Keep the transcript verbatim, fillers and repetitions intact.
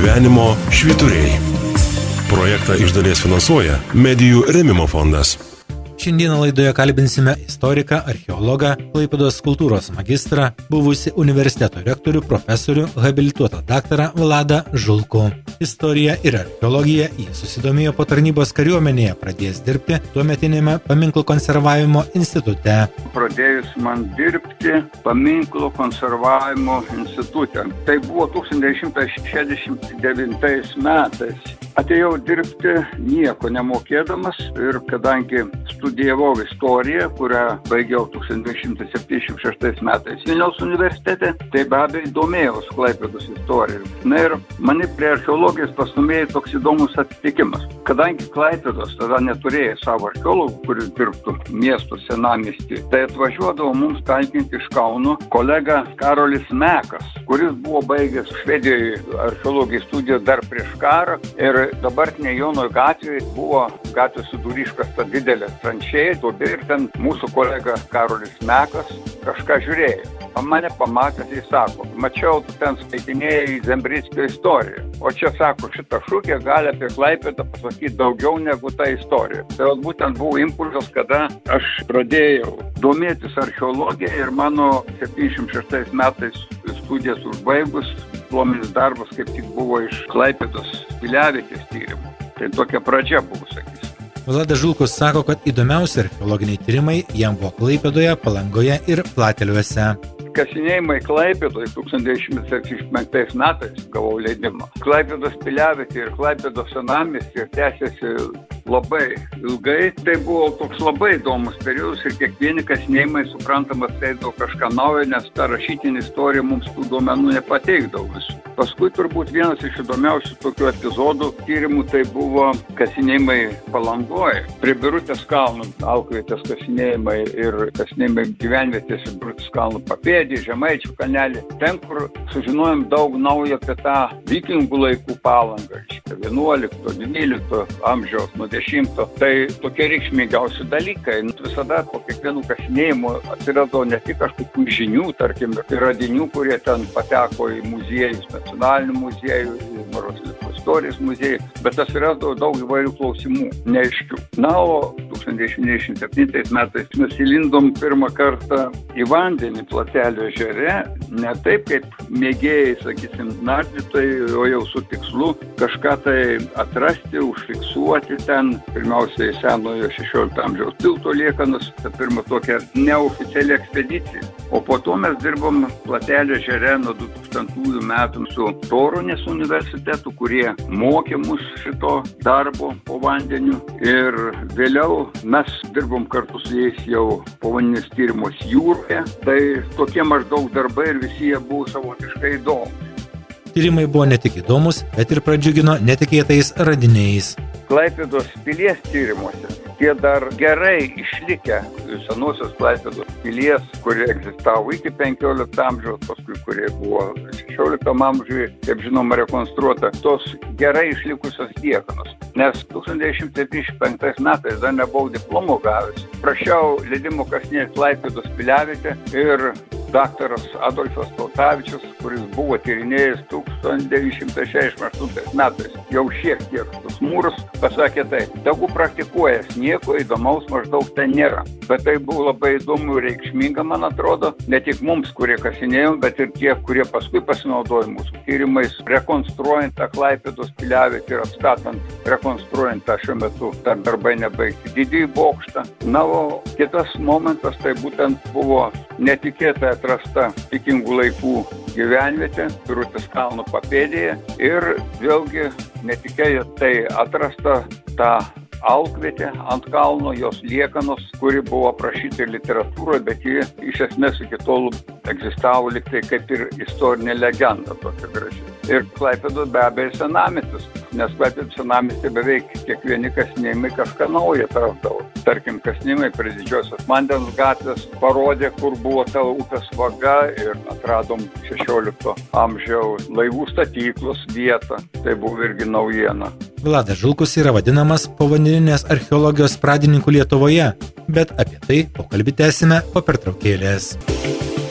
Gyvenimo švyturiai. Projektą iš dalies finansuoja Medijų rėmimo fondas. Šiandieną laidoje kalbinsime istoriką, archeologą, Klaipėdos kultūros magistrą, buvusį universiteto rektorių, profesorių, habilituotą daktarą Vladą Žulkų. Istorija ir archeologija jį susidomėjo po tarnybos kariuomenėje, pradėjęs dirbti tuometinėme paminklų konservavimo institute. Pradėjus man dirbti paminklų konservavimo institute. Tai buvo tūkstantis devyni šimtai šešiasdešimt devintais metais. Atėjau dirbti nieko nemokėdamas ir kadangi studijavau istoriją, kurią baigiau tūkstantis devyni šimtai septyniasdešimt šeštais metais Vilniaus universitete, tai be abejo domėjaus Klaipėdos istoriją. Na ir mane prie archeologijos pastumėjo toks įdomus atsitikimas. Kadangi Klaipėdos tada neturėjo savo archeologų, kuris dirbtų miesto senamiestį, tai atvažiuodavo mums talkinti iš Kauno kolega Karolis Mekas, kuris buvo baigęs Švedijoje archeologijos studijas dar prieš karą ir dabartinė Jono gatvėje buvo gatvės vidurį iškasta didelė tranšėja, duobė ir ten mūsų kolega Karolis Mekas kažką žiūrėjo. Mane pamatęs, jis sako, mačiau, tu ten skaitinėjai Zembrickio istoriją. O čia sako, šitą šūkį gali apie Klaipėdą pasakyti daugiau negu ta istorija. Tai būtent buvo impulsas, kada aš pradėjau domėtis archeologiją ir mano septyniasdešimt šeštais metais studijas užbaigus, diplominis darbas kaip tik buvo iš Klaipėdos piliavietės tyrimų. Tai tokia pradžia buvo, sakysim. Vladas Žulkus sako, kad įdomiausi archeologiniai tyrimai jam buvo Klaipėdoje, Palangoje ir Plateliuose. Kasinėjimai Klaipėdoje tūkstantis devyni šimtai septyniasdešimt penktais metais gavau leidimą. Klaipėdos piliavietė ir Klaipėdos senamiestis tęsėsi labai ilgai. Tai buvo toks labai įdomus periodas ir kiekvieni kasinėjimai suprantamas teidavo kažką naujo, nes ta rašytinė istorija mums tų duomenų nepateikdavo visų. Paskui turbūt vienas iš įdomiausių tokių epizodų tyrimų tai buvo kasinėjimai Palangoje. Prie Birutės kalnų alkvietės kasinėjimai ir kasinėjimai gyvenvietės ir Birutės kalnų papėdį, Žemaičių kalnelį. Ten, kur sužinojom daug naujo apie tą vikingų laikų Palangą, vienuolikto, dvylikto amžiaus, nuo dešimto. Tai tokie reikšmingiausi dalykai. Visada po kiekvienų kasinėjimų atsirado ne tik kažkokių žinių, tarkim, radinių, kurie ten pateko į muziejus, nacionalinių muziejų, Maros istorijos muziejų, bet atsirado daug įvairių klausimų, neaiškių. Na, o tūkstantis devyni šimtai devyniasdešimt septintais metais mes įlindom pirmą kartą į vandenį Platelio ežere, ne taip kaip mėgėjai, sakysim, nardytojai, o jau su tikslu kažką tai atrasti, užfiksuoti ten, pirmiausiai senojo šešiolikto amžiaus tilto liekanas, tai pirma tokia neoficiali ekspedicija. O po to mes dirbom Platelio ežere nuo du tūkstantųjų metų su Torunės universitetu, kurie mokė mus šito darbo po vandeniu. Ir vėliau mes dirbom kartu su jais jau povandeninius tyrimus jūroje. Tai tokie maždaug darbai ir visi jie buvo savotiškai įdomus. Tyrimai buvo ne tik įdomus, bet ir pradžiugino netikėtais radiniais. Klaipėdos pilies tyrimuose tie dar gerai išlikę senosios Klaipėdos pilies, kurie egzistavo iki penkiolikto amžiaus, paskui kurie buvo šešioliktam amžiuje, kaip žinoma, rekonstruota, tos gerai išlikusios liekanos. Nes tūkstantis devyni šimtai septyniasdešimt penktais metais dar nebuvau diplomo gavęs. Prašiau leidimo kasinėti Klaipėdos piliavietę ir daktaras Adolfas Tautavičius, kuris buvo tyrinėjęs tūkstantis devyni šimtai šešiasdešimt aštuntais metais, jau šiek tiek tus mūrus, pasakė taip, tegu praktikuojas, nieko įdomaus maždaug ten nėra. Bet tai buvo labai įdomu ir reikšminga, man atrodo, ne tik mums, kurie kasinėjom, bet ir tie, kurie paskui pasinaudojo mūsų tyrimais, rekonstruojant tą Klaipėdos piliavietę ir atstatant, rekonstruojant tą šiuo metu, dar darbai nebaigti didįjį bokštą. Na, o kitas momentas tai būtent buvo netikėtai atrasta vikingų laikų gyvenvietė Birutės kalnų papėdėje ir vėlgi netikėtai atrasta ta alkvietė ant kalno, jos liekanos, kuri buvo aprašyta ir literatūroje, bet ji iš esmės iki tol egzistavo lyg tai kaip ir istorinė legenda tokia graži. Ir Klaipėdos be abejo senamiestis, nes Klaipėdos senamiesty beveik kiekvieni kasinėjimai kažką naują atrasdavo. Tarkim, kasinėjimai prie Didžiosios Vandens gatvės parodė, kur buvo ta upės vaga ir atradom šešiolikto amžiaus laivų statyklos vietą. Tai buvo irgi naujiena. Vladas Žulkus yra vadinamas povandeninės archeologijos pradininku Lietuvoje, bet apie tai pokalbį tęsime po pertraukėlės.